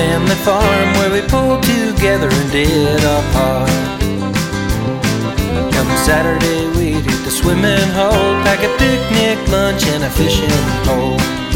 family farm where we pulled together and did our part. Come Saturday we'd hit the swimming hole, pack a picnic lunch and a fishing pole.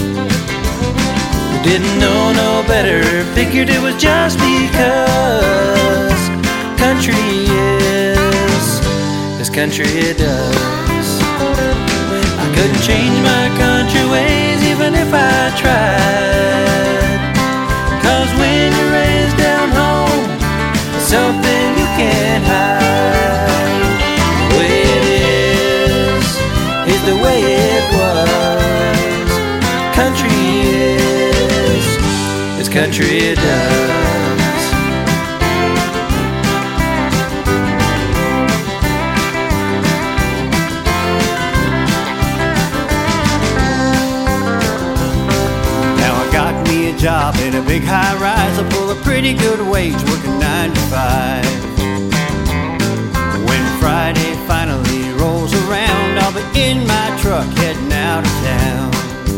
We didn't know no better, figured it was just because country is as country does. I couldn't change my country ways even if I tried, 'cause when you're raised down home, it's something you can't hide. The way it is the way it was. Country is as country does. Job in a big high-rise, I pull a pretty good wage, working 9 to 5. When Friday finally rolls around, I'll be in my truck heading out of town.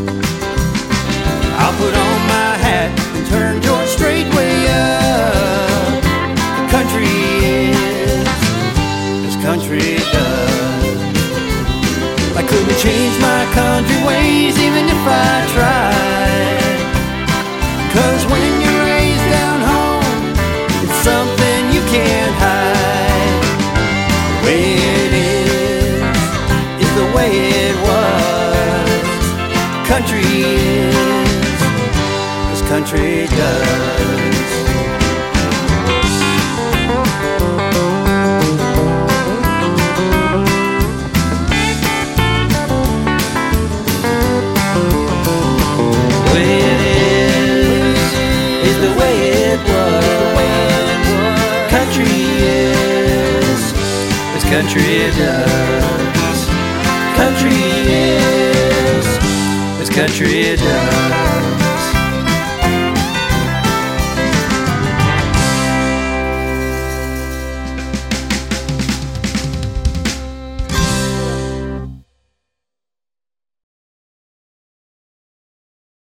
I'll put on my hat and turn George straight way up. The country is as country does. I couldn't change my country ways even if I tried, 'cause when you're raised down home, it's something you can't hide. The way it is the way it was. Country is as country does. Country does. Country is as country does.